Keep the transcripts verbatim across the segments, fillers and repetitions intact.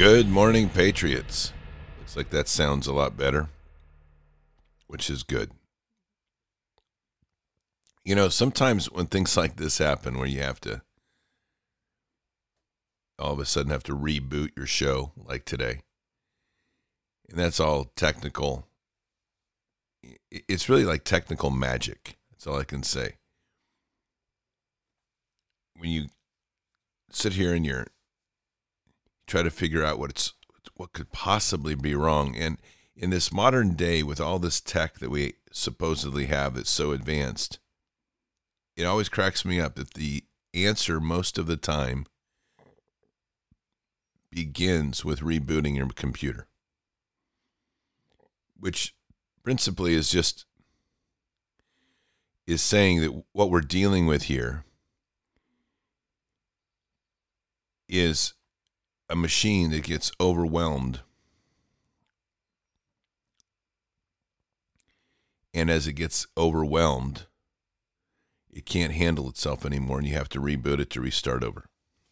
Good morning, Patriots. Looks like that sounds a lot better, which is good. You know, sometimes when things like this happen, where you have to all of a sudden have to reboot your show, like today, and that's all technical. It's really like technical magic. That's all I can say. When you sit here and you're try to figure out what it's what could possibly be wrong, and in this modern day with all this tech that we supposedly have that's so advanced, it always cracks me up that the answer most of the time begins with rebooting your computer, which principally is just is saying that what we're dealing with here is a machine that gets overwhelmed, and as it gets overwhelmed, it can't handle itself anymore, and you have to reboot it to restart over.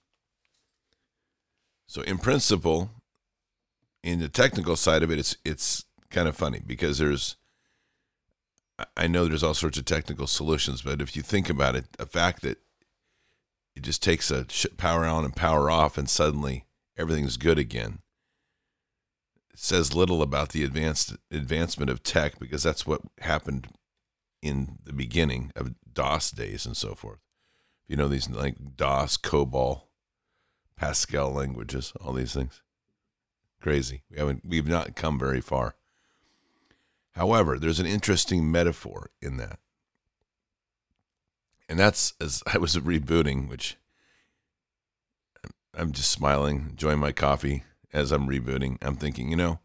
So in principle, in the technical side of it, it's it's kind of funny because there's, I know there's all sorts of technical solutions, but if you think about it, the fact that it just takes a power on and power off and suddenly everything's good again, it says little about the advanced advancement of tech, because that's what happened in the beginning of DOS days and so forth. You know, these like DOS, COBOL, Pascal languages, all these things. Crazy. We haven't, we've not come very far. However, there's an interesting metaphor in that. And that's, as I was rebooting, which I'm just smiling, enjoying my coffee as I'm rebooting. I'm thinking, you know,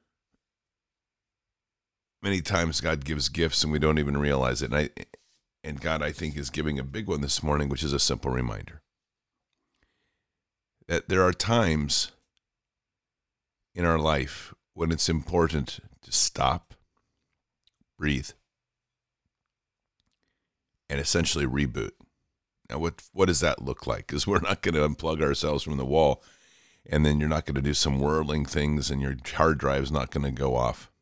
many times God gives gifts and we don't even realize it. And I, and God, I think, is giving a big one this morning, which is a simple reminder that there are times in our life when it's important to stop, breathe, and essentially reboot. Now, what what does that look like? Because we're not going to unplug ourselves from the wall, and then you're not going to do some whirling things, and your hard drive's not going to go off.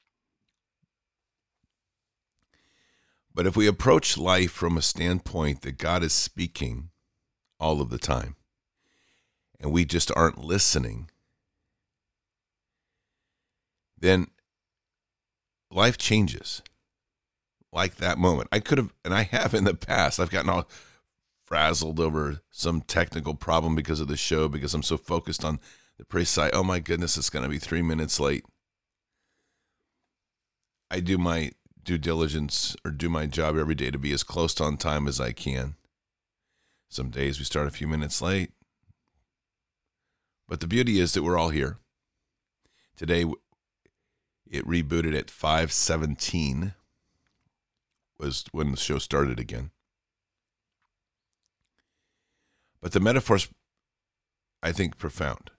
But if we approach life from a standpoint that God is speaking all of the time, and we just aren't listening, then life changes. Like that moment. I could have, and I have in the past, I've gotten all frazzled over some technical problem because of the show, because I'm so focused on the precise, oh my goodness, it's going to be three minutes late. I do my due diligence or do my job every day to be as close to on time as I can. Some days we start a few minutes late. But the beauty is that we're all here. Today, it rebooted at five seventeen. Was when the show started again. But the metaphor's, I think, profound.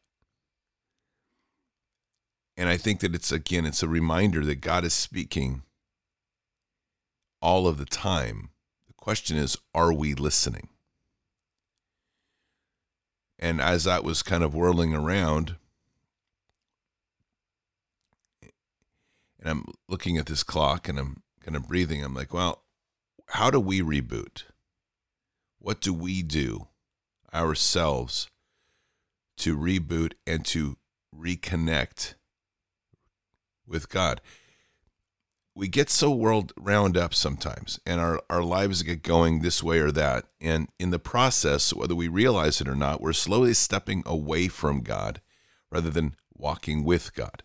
And I think that it's, again, it's a reminder that God is speaking all of the time. The question is, are we listening? And as that was kind of whirling around, and I'm looking at this clock and I'm kind of breathing, I'm like, well, how do we reboot? What do we do ourselves to reboot and to reconnect with God? We get so world round up sometimes, and our, our lives get going this way or that. And in the process, whether we realize it or not, we're slowly stepping away from God rather than walking with God.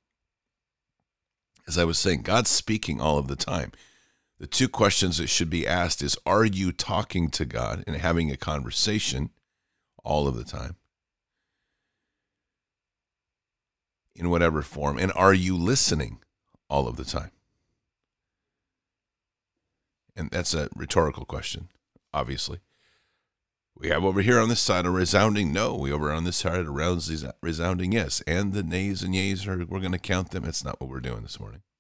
As I was saying, God's speaking all of the time. The two questions that should be asked is, are you talking to God and having a conversation all of the time? In whatever form. And are you listening all of the time? And that's a rhetorical question, obviously. We have over here on this side a resounding no. We over on this side a resounding yes. And the nays and yays, are we're going to count them. It's not what we're doing this morning.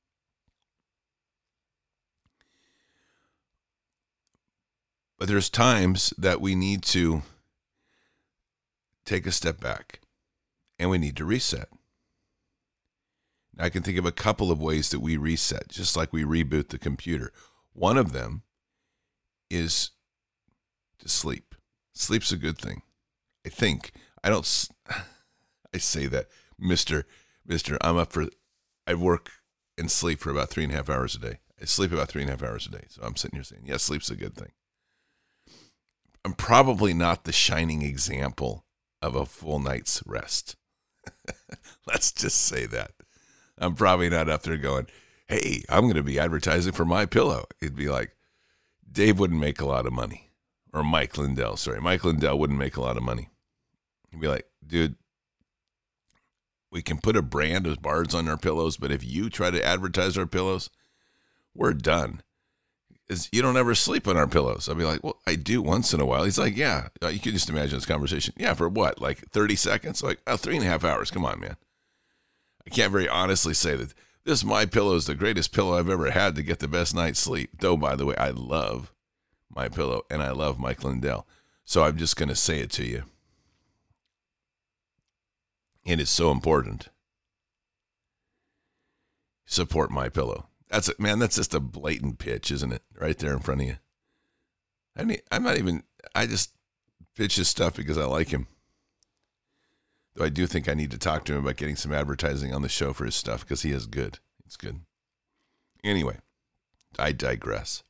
But there's times that we need to take a step back and we need to reset. Now, I can think of a couple of ways that we reset, just like we reboot the computer. One of them is to sleep. Sleep's a good thing. I think. I don't, I say that, Mister Mister, I'm up for, I work and sleep for about three and a half hours a day. I sleep about three and a half hours a day. So I'm sitting here saying, yes, sleep's a good thing. I'm probably not the shining example of a full night's rest. Let's just say that. I'm probably not up there going, hey, I'm going to be advertising for MyPillow. It'd be like, Dave wouldn't make a lot of money. Or Mike Lindell, sorry. Mike Lindell wouldn't make a lot of money. He'd be like, dude, we can put a brand of bars on our pillows, but if you try to advertise our pillows, we're done. Is you don't ever sleep on our pillows. I'll be like, well, I do once in a while. He's like, yeah. Uh, you can just imagine this conversation. Yeah, for what? Like thirty seconds? Like, oh, three and a half hours. Come on, man. I can't very honestly say that this MyPillow is the greatest pillow I've ever had to get the best night's sleep. Though, by the way, I love MyPillow and I love Mike Lindell. So I'm just going to say it to you. It is so important. Support MyPillow. That's it, man. That's just a blatant pitch, isn't it? Right there in front of you. I mean, I'm not even. I just pitch his stuff because I like him. Though I do think I need to talk to him about getting some advertising on the show for his stuff because he is good. It's good. Anyway, I digress.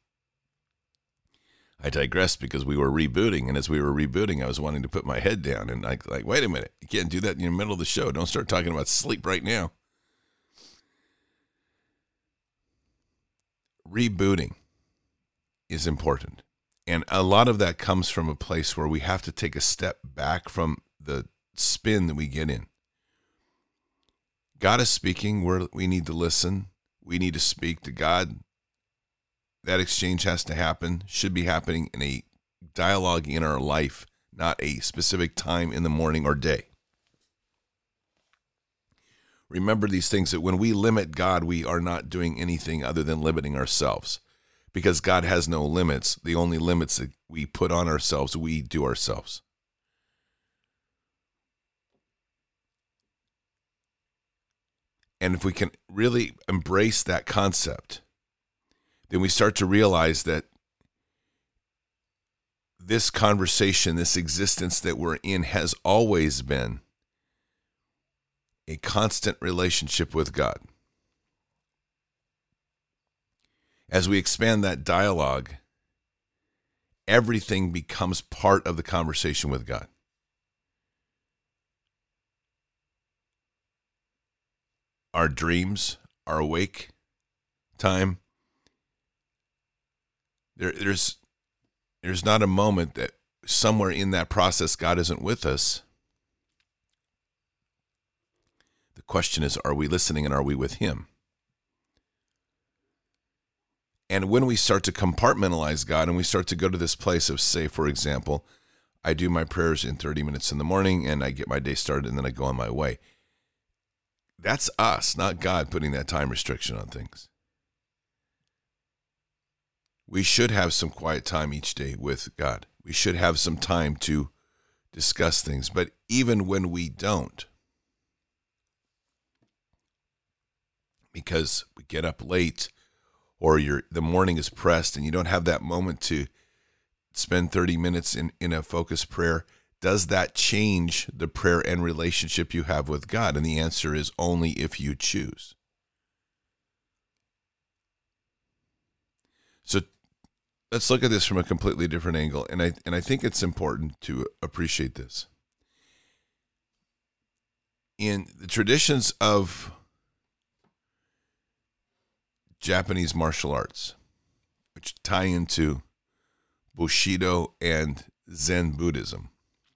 I digress because we were rebooting, and as we were rebooting, I was wanting to put my head down, and I like, wait a minute, you can't do that in the middle of the show. Don't start talking about sleep right now. Rebooting is important. And a lot of that comes from a place where we have to take a step back from the spin that we get in. God is speaking. We're, we need to listen. We need to speak to God. That exchange has to happen, should be happening in a dialogue in our life, not a specific time in the morning or day. Remember these things, that when we limit God, we are not doing anything other than limiting ourselves, because God has no limits. The only limits that we put on ourselves, we do ourselves. And if we can really embrace that concept, then we start to realize that this conversation, this existence that we're in, has always been a constant relationship with God. As we expand that dialogue, everything becomes part of the conversation with God. Our dreams, our awake time, there, there's, there's not a moment that somewhere in that process God isn't with us. The question is, are we listening and are we with him? And when we start to compartmentalize God and we start to go to this place of, say, for example, I do my prayers in thirty minutes in the morning and I get my day started and then I go on my way. That's us, not God, putting that time restriction on things. We should have some quiet time each day with God. We should have some time to discuss things. But even when we don't, because we get up late or you're, the morning is pressed and you don't have that moment to spend thirty minutes in, in a focused prayer, does that change the prayer and relationship you have with God? And the answer is only if you choose. So let's look at this from a completely different angle. And I, and I think it's important to appreciate this. In the traditions of Japanese martial arts, which tie into Bushido and Zen Buddhism,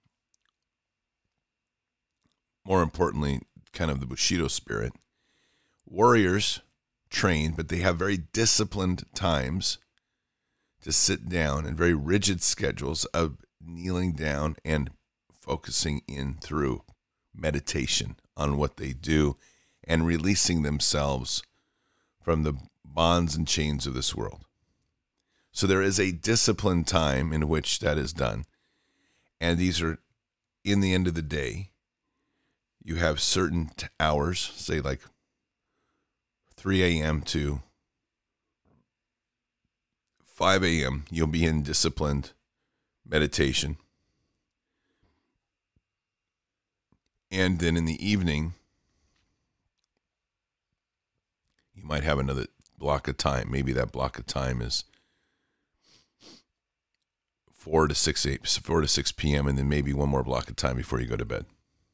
more importantly, kind of the Bushido spirit, warriors train, but they have very disciplined times to sit down and very rigid schedules of kneeling down and focusing in through meditation on what they do and releasing themselves from the bonds and chains of this world. So there is a disciplined time in which that is done. And these are, in the end of the day, you have certain t- hours, say like three a.m. to five a.m., you'll be in disciplined meditation. And then in the evening, you might have another block of time. Maybe that block of time is four to six, eight, four to six p.m., and then maybe one more block of time before you go to bed.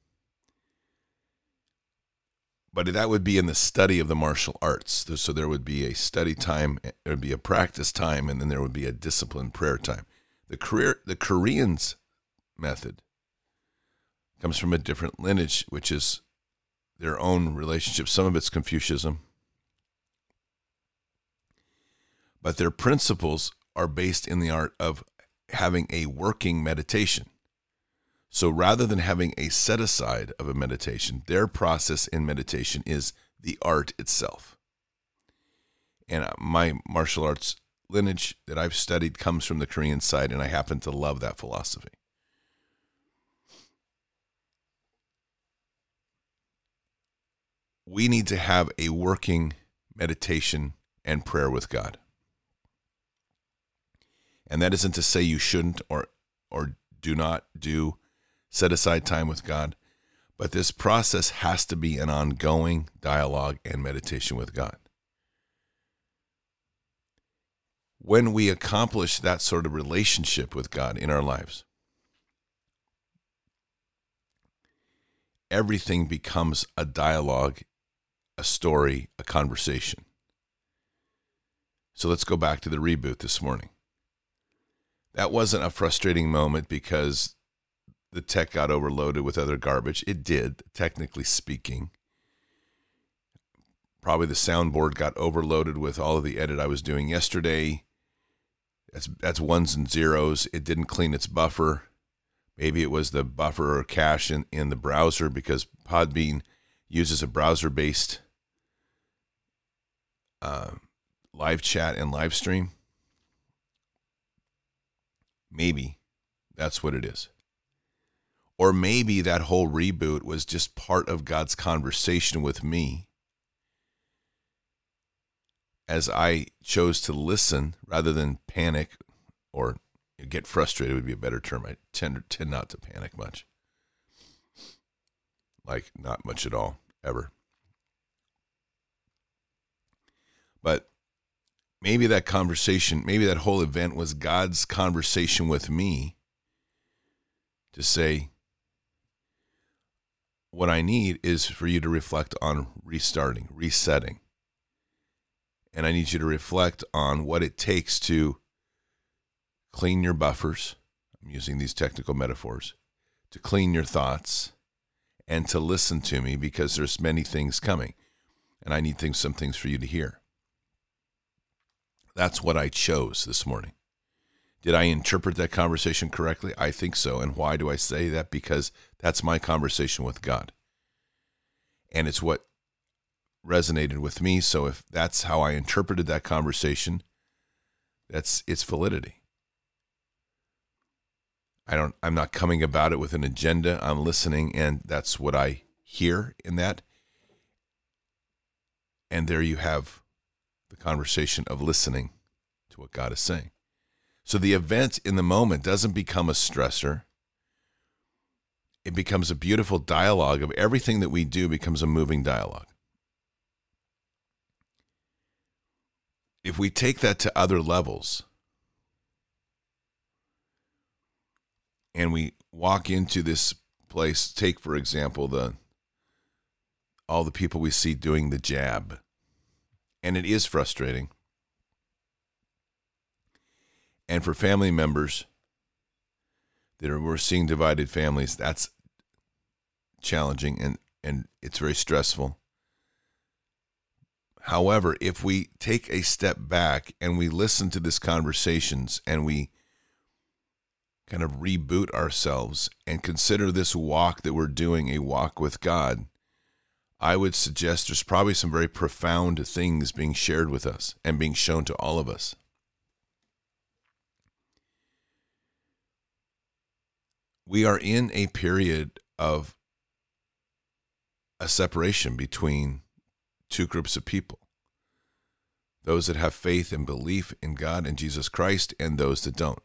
But that would be in the study of the martial arts. So there would be a study time, there would be a practice time, and then there would be a disciplined prayer time. The career, the Koreans' method comes from a different lineage, which is their own relationship. Some of it's Confucianism. But their principles are based in the art of having a working meditation. So rather than having a set-aside of a meditation, their process in meditation is the art itself. And my martial arts lineage that I've studied comes from the Korean side, and I happen to love that philosophy. We need to have a working meditation and prayer with God. And that isn't to say you shouldn't or or do not do set aside time with God, but this process has to be an ongoing dialogue and meditation with God. When we accomplish that sort of relationship with God in our lives, everything becomes a dialogue, a story, a conversation. So let's go back to the reboot this morning. That wasn't a frustrating moment because the tech got overloaded with other garbage. It did, technically speaking. Probably the soundboard got overloaded with all of the edit I was doing yesterday. That's that's ones and zeros. It didn't clean its buffer. Maybe it was the buffer or cache in, in the browser because Podbean uses a browser-based uh, live chat and live stream. Maybe that's what it is. Or maybe that whole reboot was just part of God's conversation with me as I chose to listen rather than panic or get frustrated would be a better term. I tend, tend not to panic much. Like not much at all, ever. But maybe that conversation, maybe that whole event was God's conversation with me to say, what I need is for you to reflect on restarting, resetting. And I need you to reflect on what it takes to clean your buffers. I'm using these technical metaphors. To clean your thoughts and to listen to me because there's many things coming. And I need things, some things for you to hear. That's what I chose this morning. Did I interpret that conversation correctly? I think so. And why do I say that? Because that's my conversation with God. And it's what resonated with me. So if that's how I interpreted that conversation, that's its validity. I don't, I'm not coming about it with an agenda. I'm listening, and that's what I hear in that. And there you have the conversation of listening to what God is saying. So the event in the moment doesn't become a stressor. It becomes a beautiful dialogue of everything that we do becomes a moving dialogue. If we take that to other levels and we walk into this place, take, for example, the all the people we see doing the jab, and it is frustrating. And for family members that are, we're seeing divided families, that's challenging and, and it's very stressful. However, if we take a step back and we listen to these conversations and we kind of reboot ourselves and consider this walk that we're doing a walk with God, I would suggest there's probably some very profound things being shared with us and being shown to all of us. We are in a period of a separation between two groups of people. Those that have faith and belief in God and Jesus Christ, and those that don't.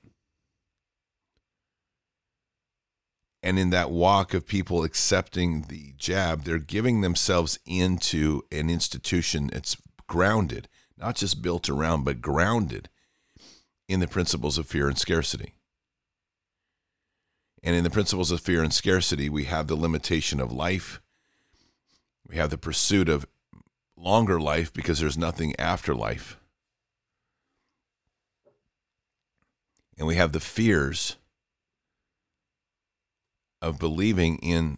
And in that walk of people accepting the jab, they're giving themselves into an institution that's grounded, not just built around, but grounded in the principles of fear and scarcity. And in the principles of fear and scarcity, we have the limitation of life. We have the pursuit of longer life because there's nothing after life. And we have the fears of believing in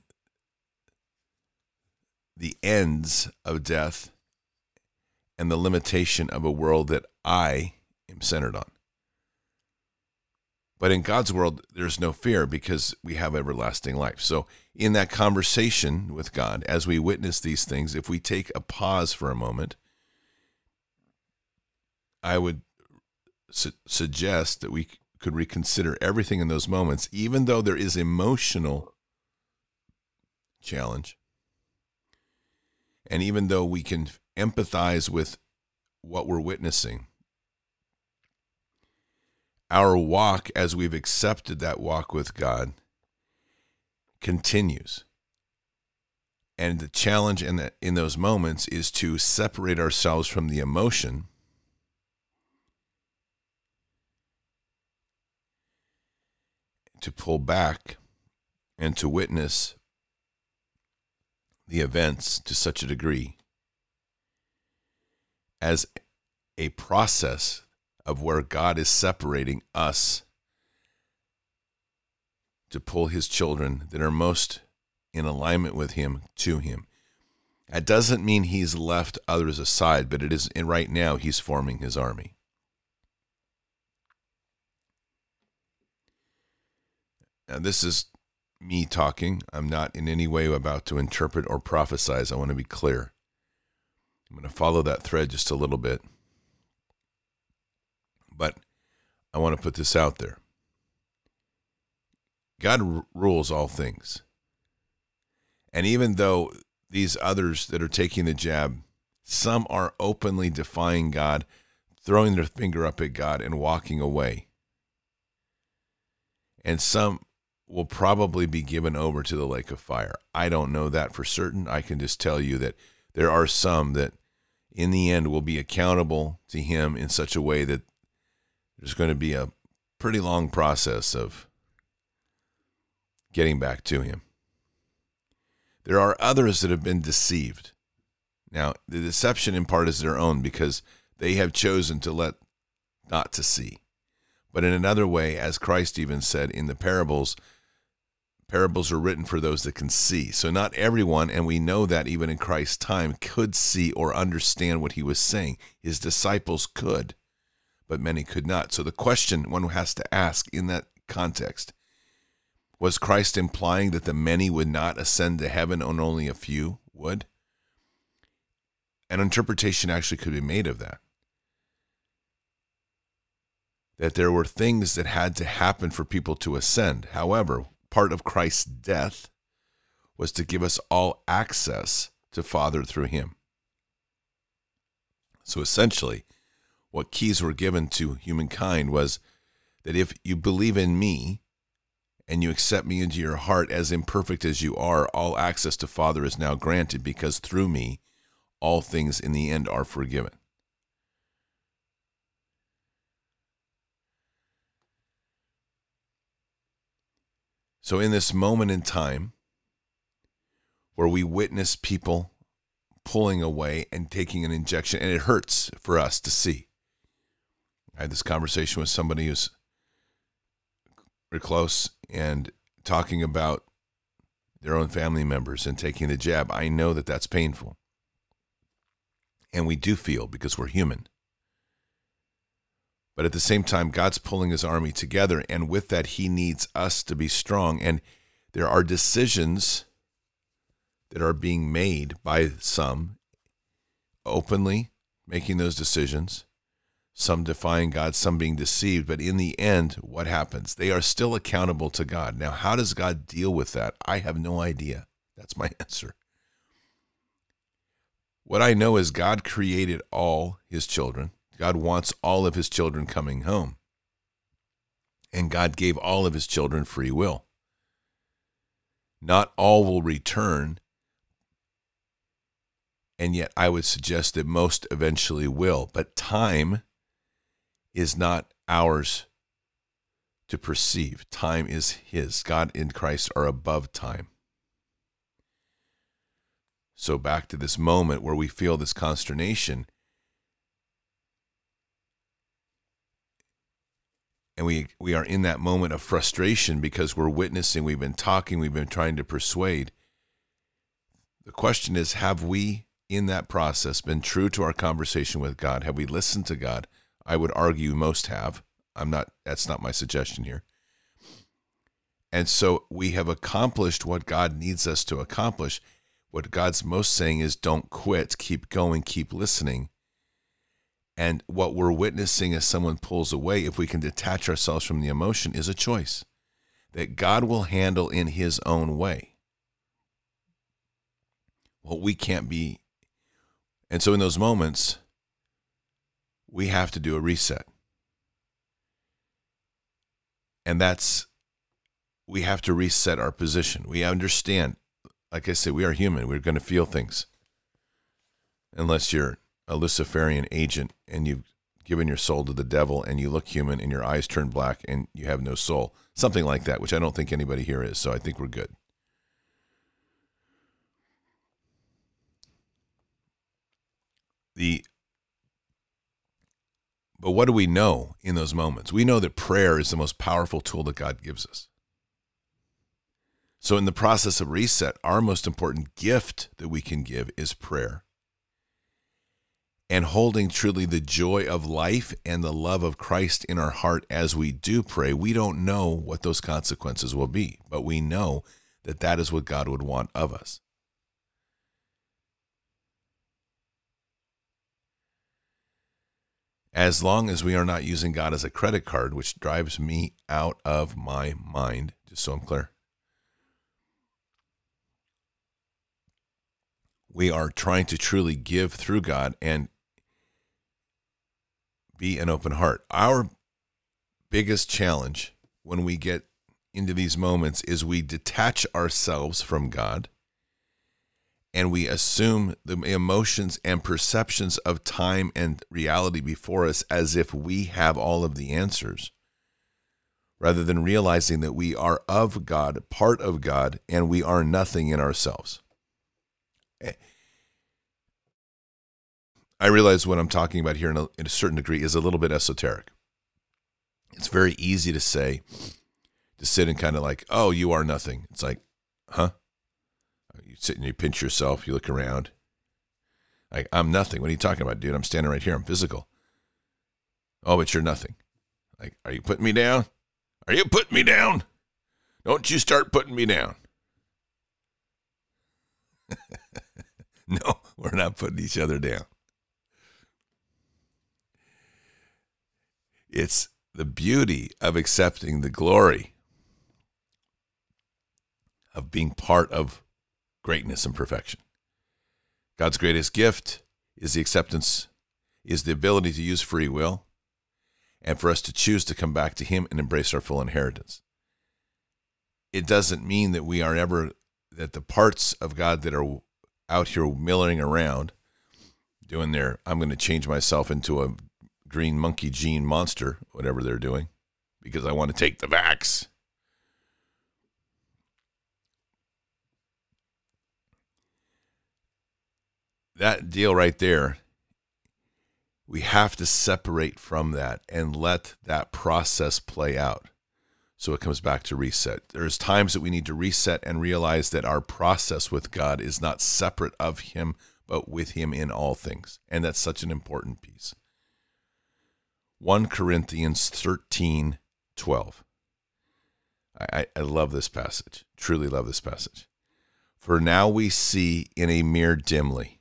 the ends of death and the limitation of a world that I am centered on. But in God's world, there's no fear because we have everlasting life. So in that conversation with God, as we witness these things, if we take a pause for a moment, I would su- suggest that we could reconsider everything in those moments, even though there is emotional challenge. And even though we can empathize with what we're witnessing, our walk, as we've accepted that walk with God, continues. And the challenge in, the, in those moments is to separate ourselves from the emotion to pull back and to witness the events to such a degree as a process of where God is separating us to pull his children that are most in alignment with him to him. That doesn't mean he's left others aside, but it is, and right now he's forming his army. Now, this is me talking. I'm not in any way about to interpret or prophesize. I want to be clear. I'm going to follow that thread just a little bit. But I want to put this out there. God r- rules all things. And even though these others that are taking the jab, some are openly defying God, throwing their finger up at God and walking away. And some will probably be given over to the lake of fire. I don't know that for certain. I can just tell you that there are some that in the end will be accountable to him in such a way that there's going to be a pretty long process of getting back to him. There are others that have been deceived. Now, the deception in part is their own because they have chosen to let not to see. But in another way, as Christ even said in the parables, parables are written for those that can see. So not everyone, and we know that even in Christ's time, could see or understand what he was saying. His disciples could, but many could not. So the question one has to ask in that context, was Christ implying that the many would not ascend to heaven and only a few would? An interpretation actually could be made of that. That there were things that had to happen for people to ascend. However, part of Christ's death was to give us all access to Father through him. So essentially, what keys were given to humankind was that if you believe in me and you accept me into your heart as imperfect as you are, all access to Father is now granted because through me, all things in the end are forgiven. So in this moment in time where we witness people pulling away and taking an injection, and it hurts for us to see. I had this conversation with somebody who's very close and talking about their own family members and taking the jab. I know that that's painful. And we do feel because we're human. But at the same time, God's pulling his army together, and with that, he needs us to be strong. And there are decisions that are being made by some openly making those decisions, some defying God, some being deceived. But in the end, what happens? They are still accountable to God. Now, how does God deal with that? I have no idea. That's my answer. What I know is God created all his children. God wants all of his children coming home. And God gave all of his children free will. Not all will return, and yet I would suggest that most eventually will. But time is not ours to perceive. Time is his. God and Christ are above time. So back to this moment where we feel this consternation, and we, we are in that moment of frustration because we're witnessing, we've been talking, we've been trying to persuade. The question is, have we, in that process, been true to our conversation with God? Have we listened to God? I would argue most have. I'm not, that's not my suggestion here. And so we have accomplished what God needs us to accomplish. What God's most saying is don't quit, keep going, keep listening. And what we're witnessing as someone pulls away, if we can detach ourselves from the emotion, is a choice that God will handle in his own way. Well, we can't be. And so in those moments, we have to do a reset. And that's, we have to reset our position. We understand, like I said, we are human. We're going to feel things. Unless you're a Luciferian agent and you've given your soul to the devil and you look human and your eyes turn black and you have no soul. Something like that, which I don't think anybody here is. So I think we're good. The But what do we know in those moments? We know that prayer is the most powerful tool that God gives us. So in the process of reset, our most important gift that we can give is prayer. And holding truly the joy of life and the love of Christ in our heart as we do pray. We don't know what those consequences will be, but we know that that is what God would want of us. As long as we are not using God as a credit card, which drives me out of my mind, just so I'm clear. We are trying to truly give through God and be an open heart. Our biggest challenge when we get into these moments is we detach ourselves from God and we assume the emotions and perceptions of time and reality before us as if we have all of the answers, rather than realizing that we are of God, part of God, and we are nothing in ourselves. I realize what I'm talking about here in a, in a certain degree is a little bit esoteric. It's very easy to say, to sit and kind of like, oh, you are nothing. It's like, huh? You sit and you pinch yourself, you look around. Like, I'm nothing. What are you talking about, dude? I'm standing right here. I'm physical. Oh, but you're nothing. Like, are you putting me down? Are you putting me down? Don't you start putting me down. No, we're not putting each other down. It's the beauty of accepting the glory of being part of greatness and perfection. God's greatest gift is the acceptance, is the ability to use free will, and for us to choose to come back to him and embrace our full inheritance. It doesn't mean that we are ever, that the parts of God that are out here milling around, doing their, I'm going to change myself into a green monkey gene monster, whatever they're doing, because I want to take the vax. That deal right there, we have to separate from that and let that process play out. So it comes back to reset. There's times that we need to reset and realize that our process with God is not separate of him, but with him in all things. And that's such an important piece. First Corinthians thirteen twelve. I, I love this passage. Truly love this passage. For now we see in a mirror dimly,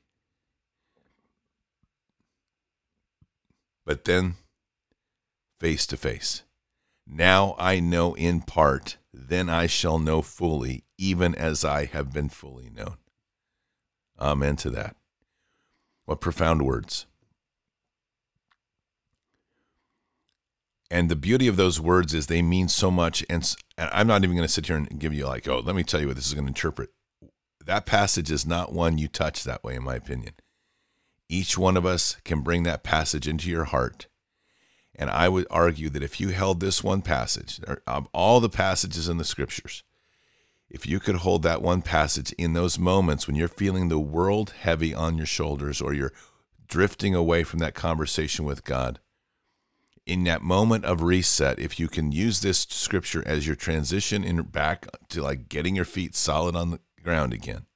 but then face to face. Now I know in part, then I shall know fully, even as I have been fully known. Amen to that. What profound words. And the beauty of those words is they mean so much. And I'm not even going to sit here and give you like, oh, let me tell you what this is going to interpret. That passage is not one you touch that way, in my opinion. Each one of us can bring that passage into your heart. And I would argue that if you held this one passage, of all the passages in the scriptures, if you could hold that one passage in those moments when you're feeling the world heavy on your shoulders or you're drifting away from that conversation with God, in that moment of reset, if you can use this scripture as your transition in back to like getting your feet solid on the ground again,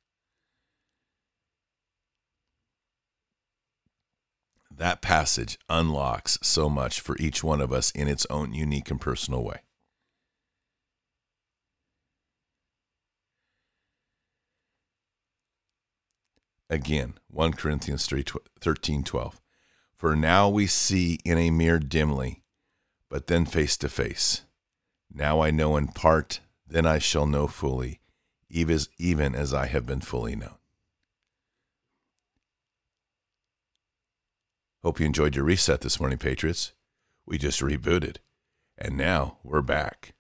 that passage unlocks so much for each one of us in its own unique and personal way. Again, First Corinthians thirteen twelve. For now we see in a mirror dimly, but then face to face. Now I know in part, then I shall know fully, even as I have been fully known. Hope you enjoyed your reset this morning, Patriots. We just rebooted, and now we're back.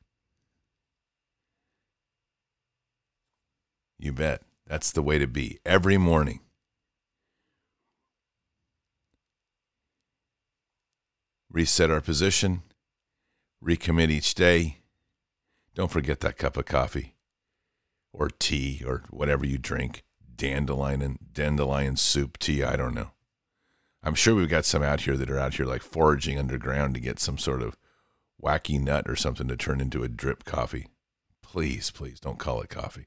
You bet. That's the way to be. Every morning. Reset our position. Recommit each day. Don't forget that cup of coffee or tea or whatever you drink. Dandelion and dandelion soup tea. I don't know. I'm sure we've got some out here that are out here like foraging underground to get some sort of wacky nut or something to turn into a drip coffee. Please, please don't call it coffee.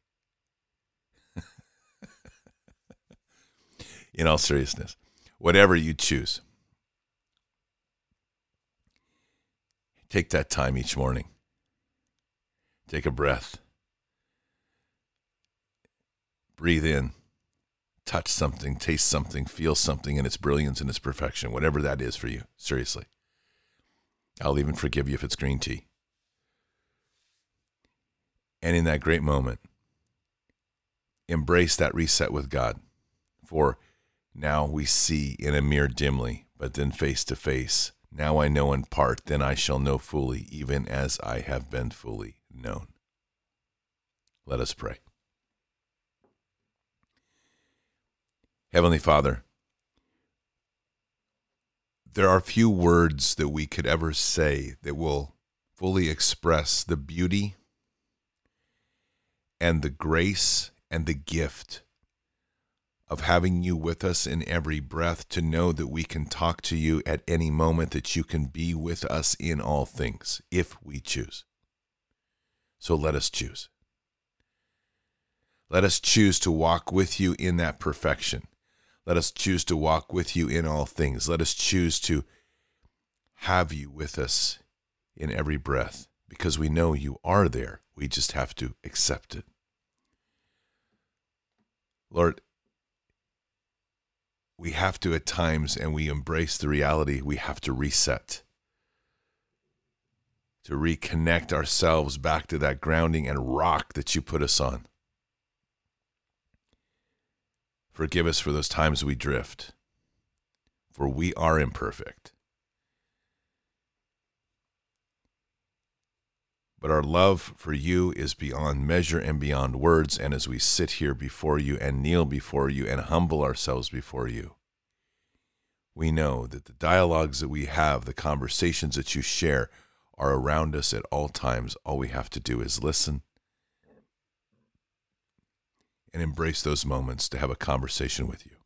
In all seriousness, whatever you choose, take that time each morning. Take a breath. Breathe in. Touch something, taste something, feel something in its brilliance and its perfection, whatever that is for you. Seriously. I'll even forgive you if it's green tea. And in that great moment, embrace that reset with God. For now we see in a mirror dimly, but then face to face. Now I know in part, then I shall know fully, even as I have been fully known. Let us pray. Heavenly Father, there are few words that we could ever say that will fully express the beauty and the grace and the gift of having you with us in every breath, to know that we can talk to you at any moment, that you can be with us in all things, if we choose. So let us choose. Let us choose to walk with you in that perfection. Let us choose to walk with you in all things. Let us choose to have you with us in every breath, because we know you are there. We just have to accept it. Lord, we have to at times, and we embrace the reality, we have to reset, to reconnect ourselves back to that grounding and rock that you put us on. Forgive us for those times we drift, for we are imperfect. But our love for you is beyond measure and beyond words, and as we sit here before you and kneel before you and humble ourselves before you, we know that the dialogues that we have, the conversations that you share, are around us at all times. All we have to do is listen and embrace those moments to have a conversation with you.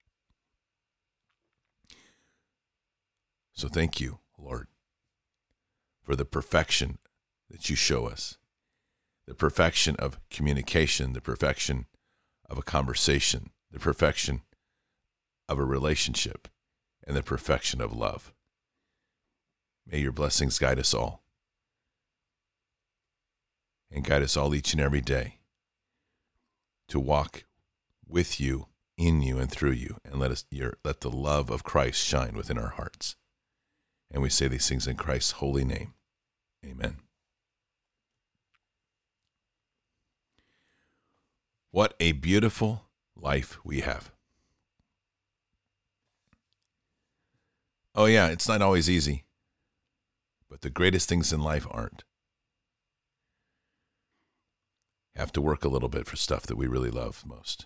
So thank you, Lord, for the perfection that you show us, the perfection of communication, the perfection of a conversation, the perfection of a relationship, and the perfection of love. May your blessings guide us all, and guide us all each and every day to walk with you, in you, and through you, and let us your, let the love of Christ shine within our hearts. And we say these things in Christ's holy name. Amen. What a beautiful life we have. Oh, yeah, it's not always easy. But the greatest things in life aren't. Have to work a little bit for stuff that we really love most.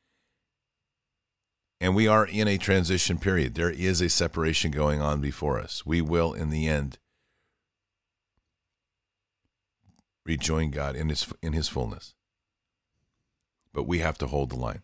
And we are in a transition period. There is a separation going on before us. We will, in the end, rejoin God in his, in his fullness. But we have to hold the line.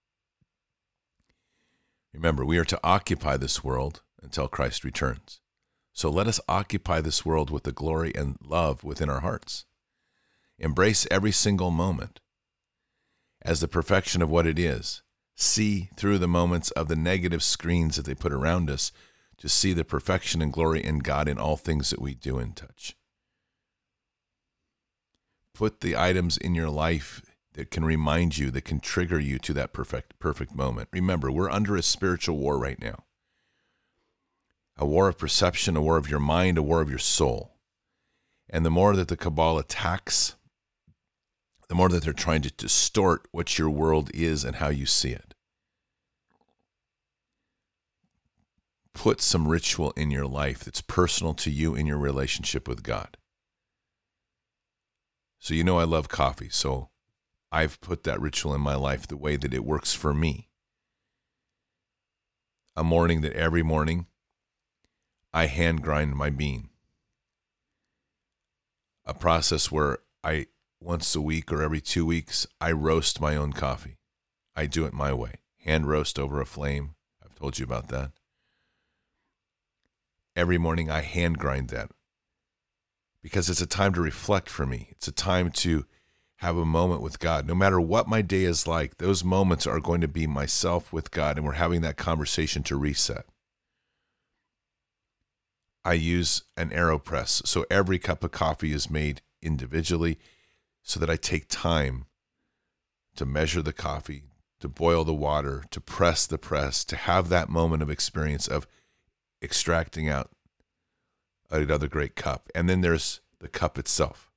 Remember, we are to occupy this world until Christ returns. So let us occupy this world with the glory and love within our hearts. Embrace every single moment as the perfection of what it is. See through the moments of the negative screens that they put around us to see the perfection and glory in God in all things that we do and touch. Put the items in your life that can remind you, that can trigger you to that perfect, perfect moment. Remember, we're under a spiritual war right now. A war of perception, a war of your mind, a war of your soul. And the more that the cabal attacks, the more that they're trying to distort what your world is and how you see it. Put some ritual in your life that's personal to you in your relationship with God. So you know I love coffee, so I've put that ritual in my life the way that it works for me. A morning that every morning I hand grind my bean. A process where I, once a week or every two weeks, I roast my own coffee. I do it my way. Hand roast over a flame. I've told you about that. Every morning I hand grind that because it's a time to reflect for me. It's a time to have a moment with God. No matter what my day is like, those moments are going to be myself with God, and we're having that conversation to reset. I use an AeroPress, so every cup of coffee is made individually so that I take time to measure the coffee, to boil the water, to press the press, to have that moment of experience of extracting out another great cup. And then there's the cup itself.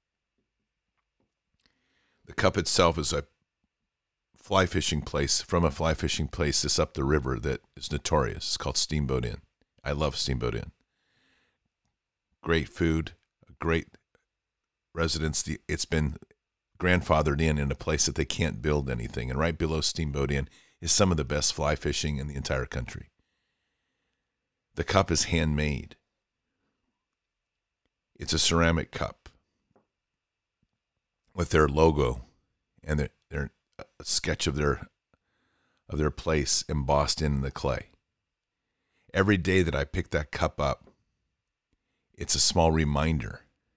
The cup itself is a fly fishing place, from a fly fishing place that's up the river that is notorious. It's called Steamboat Inn. I love Steamboat Inn. Great food, a great residence. It's been grandfathered in in a place that they can't build anything. And right below Steamboat Inn is some of the best fly fishing in the entire country. The cup is handmade. It's a ceramic cup with their logo and their, their a sketch of their of their place embossed in the clay. Every day that I pick that cup up, it's a small reminder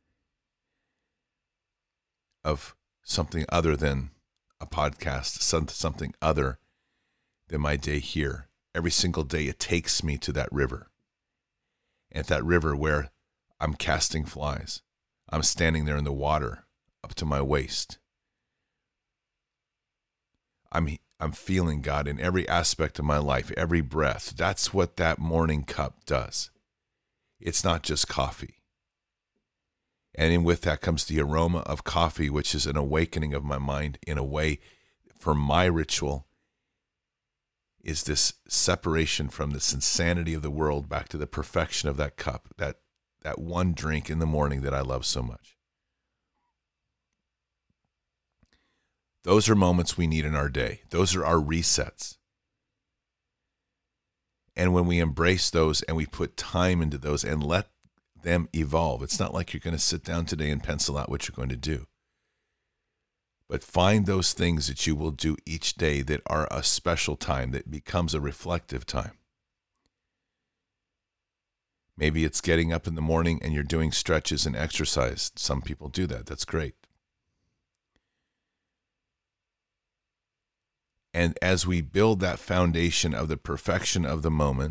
of something other than a podcast, something other than my day here. Every single day it takes me to that river. At that river where I'm casting flies. I'm standing there in the water up to my waist. I'm I'm feeling God in every aspect of my life, every breath. That's what that morning cup does. It's not just coffee. And in with that comes the aroma of coffee, which is an awakening of my mind in a way. For my ritual is this separation from this insanity of the world back to the perfection of that cup, that, that one drink in the morning that I love so much. Those are moments we need in our day. Those are our resets. And when we embrace those and we put time into those and let them evolve, it's not like you're going to sit down today and pencil out what you're going to do. But find those things that you will do each day that are a special time, that becomes a reflective time. Maybe it's getting up in the morning and you're doing stretches and exercise. Some people do that. That's great. And as we build that foundation of the perfection of the moment,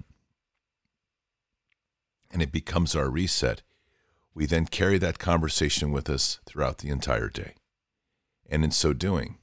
and it becomes our reset, we then carry that conversation with us throughout the entire day. And in so doing,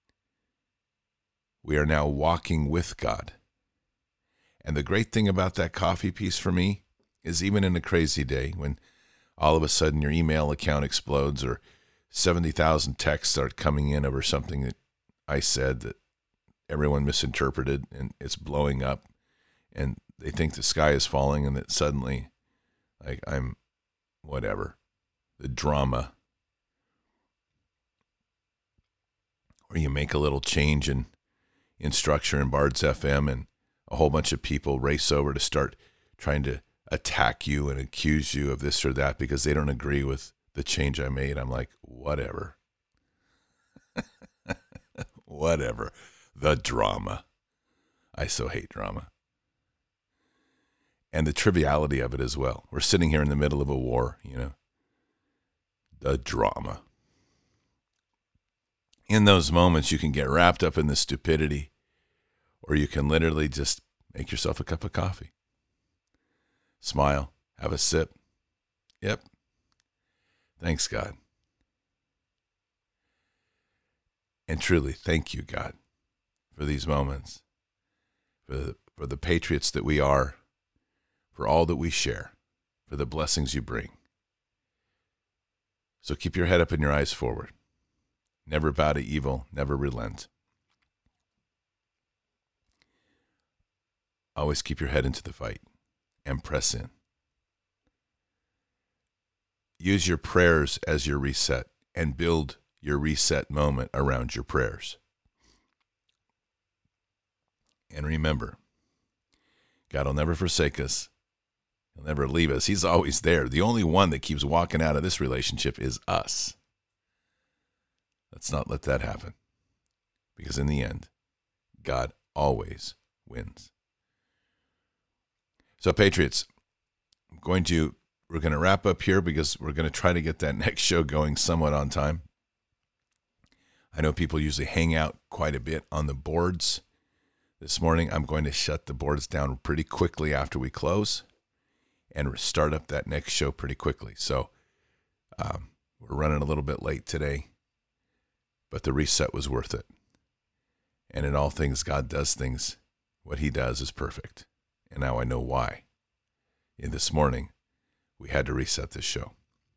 we are now walking with God. And the great thing about that coffee piece for me is, even in a crazy day, when all of a sudden your email account explodes or seventy thousand texts start coming in over something that I said that everyone misinterpreted and it's blowing up, and they think the sky is falling and that suddenly, like, I'm whatever, the drama. Or you make a little change in, in structure in Bards F M and a whole bunch of people race over to start trying to attack you and accuse you of this or that because they don't agree with the change I made. I'm like, whatever. Whatever. The drama. I so hate drama. And the triviality of it as well. We're sitting here in the middle of a war, you know. The drama. In those moments, you can get wrapped up in the stupidity, or you can literally just make yourself a cup of coffee. Smile, have a sip. Yep. Thanks, God. And truly, thank you, God, for these moments, for the, for the patriots that we are, for all that we share, for the blessings you bring. So keep your head up and your eyes forward. Never bow to evil, never relent. Always keep your head into the fight and press in. Use your prayers as your reset and build your reset moment around your prayers. And remember, God will never forsake us. He'll never leave us. He's always there. The only one that keeps walking out of this relationship is us. Let's not let that happen. Because in the end, God always wins. So, Patriots, I'm going to, we're going to wrap up here because we're going to try to get that next show going somewhat on time. I know people usually hang out quite a bit on the boards. This morning, I'm going to shut the boards down pretty quickly after we close and start up that next show pretty quickly. So um, we're running a little bit late today, but the reset was worth it. And in all things, God does things. What he does is perfect. And now I know why. In this morning, we had to reset this show.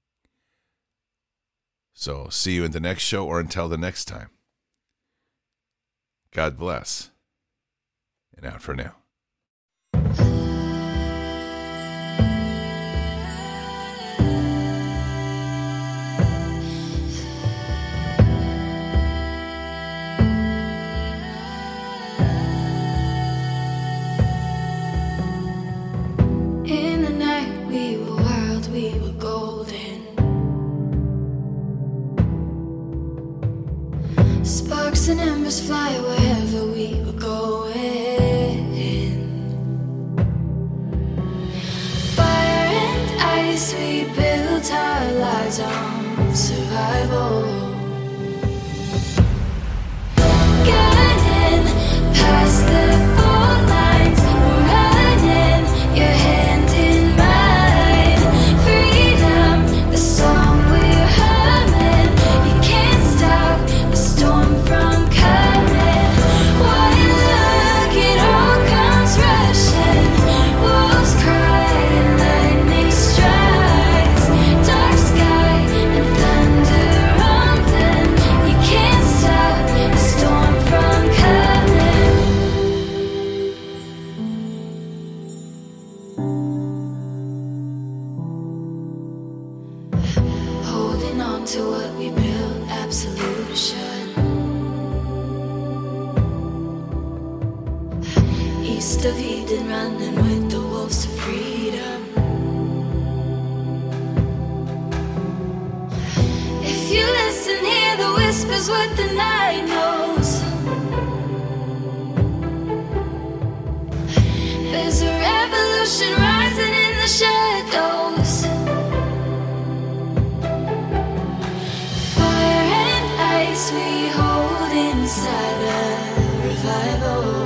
So see you in the next show or until the next time. God bless. And out for now. In the night we were wild, we were golden. Sparks and embers fly wherever we were going. Fire and ice, we built our lives on survival. Getting past the fault lines, we're running, your hand in mine. Freedom, the song we're humming. You can't stop the storm from coming. One look, it all comes rushing. Wolves cry and lightning strikes. Dark sky and thunder rumbling. You can't stop the storm from coming. Holding on to what we built, absolution. East of Eden, running with the wolves to freedom. If you listen, hear the whispers, what the night knows. There's a revolution rising in the shadows. Fire and ice we hold inside a revival.